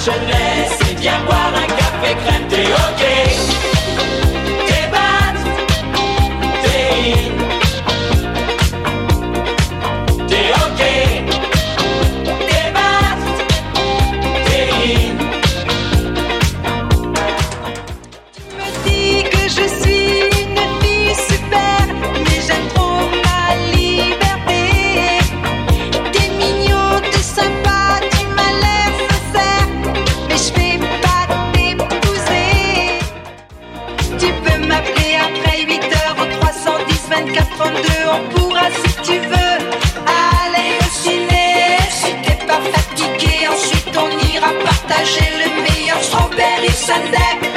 je te laisse et viens boire un café crème. T'es ok, t'es bad, t'es in. T'es ok, t'es bad, t'es in. Tu me dis que je suis une fille super, mais j'aime trop ma liberté. T'es mignon, t'es sympa, tu m'as l'air sincère, mais je vais pas t'épouser. Tu peux m'appeler après 8h au 310 24 32, on pourra si tu veux aller au ciné. Si t'es pas fatigué, ensuite on ira partager le meilleur strawberry sundae.